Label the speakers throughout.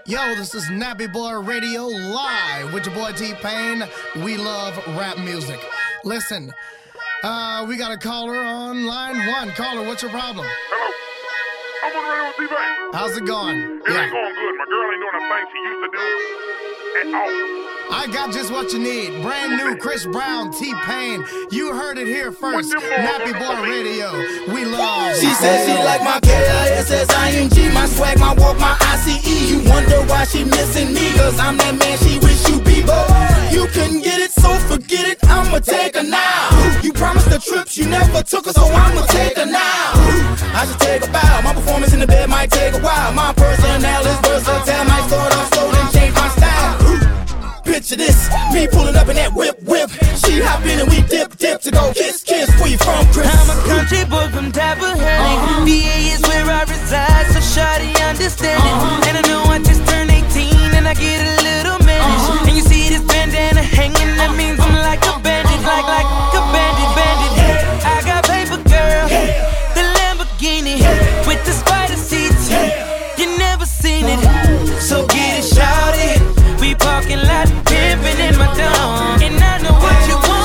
Speaker 1: Yo, this is Nappy Boy Radio live with your boy T-Pain. We love rap music. Listen, we got a caller on line one. Caller, what's your problem?
Speaker 2: Hello. I'm on the radio with T-Pain.
Speaker 1: How's it going?
Speaker 2: It ain't going good. My girl ain't doing the thing she used to do at all.
Speaker 1: I got just what you need. Brand new Chris Brown, T-Pain. You heard it here first. Nappy Boy Radio. We love.
Speaker 3: She said she like my K-I-S-S-I-N-G, my swag, my walk, my I-C-E. You wonder why she missing me, cause I'm that man she wish you be. But you couldn't get it, so forget it. I'ma take her now. You promised the trips, you never took her, so I'ma take her now. I should take a bow. My performance in the bed might take a while. My personnel is versatile. Might start off slow, then change my style. Picture this, me pulling up in that whip. She hop in and we dip to go kiss. Where you from, Chris?
Speaker 4: I'm a country boy from Tappahannock. VA is where I reside, so shawty understand it. And I know I just turned 18 and I get a little mannish. And you see this bandana hanging, that means I'm like a bandit, like a bandit. I got paper, girl, the Lamborghini with the spider seats. You never seen it, so get it, shawty. We parking lot pimpin' in my dome, and I know what you want.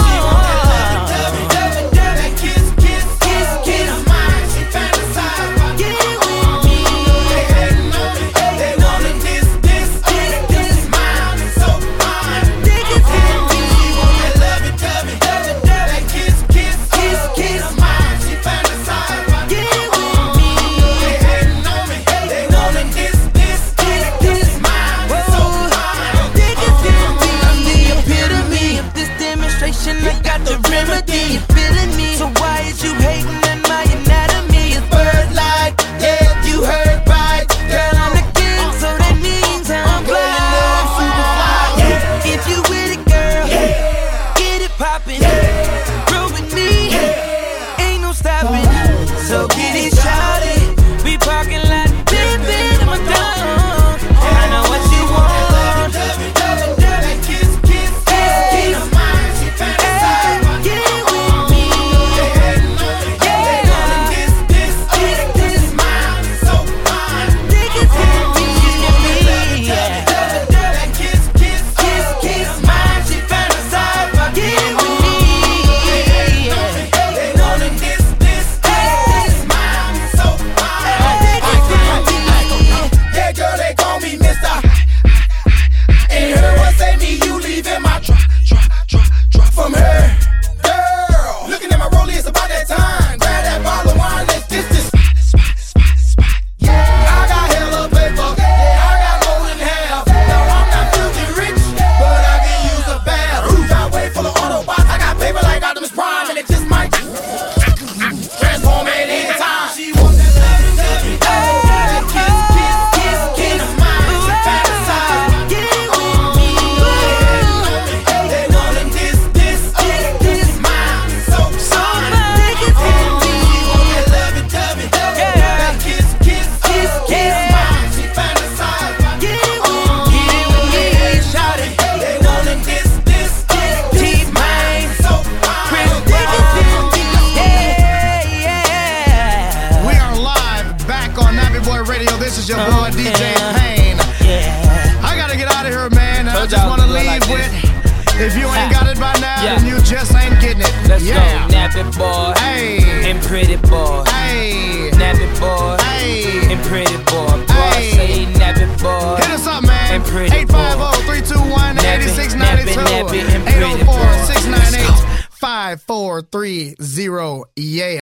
Speaker 4: I got the remedy, you feeling me? So why is you hating on my anatomy? It's bird-like, yeah, you heard right. Girl, I'm the king, so that means I'm fly. If you with it, girl, get it poppin'. Roll with me, ain't no stopping. So get it shouted. We parking lot, pimpin' in my dome. I know what you want.
Speaker 1: This is your boy DJ Pain. I gotta get out of here, man. I just wanna leave with, if you ain't got it by now, then you just ain't getting it.
Speaker 4: Let's go, Nappy Boy,
Speaker 1: hey,
Speaker 4: and Pretty Boy,
Speaker 1: hey,
Speaker 4: Nappy Boy,
Speaker 1: hey,
Speaker 4: and Pretty Boy. Boy, say Nappy Boy,
Speaker 1: hit us up, man.
Speaker 4: And Pretty Boy.
Speaker 1: 850-321-8692. 804-698-5430. Yeah.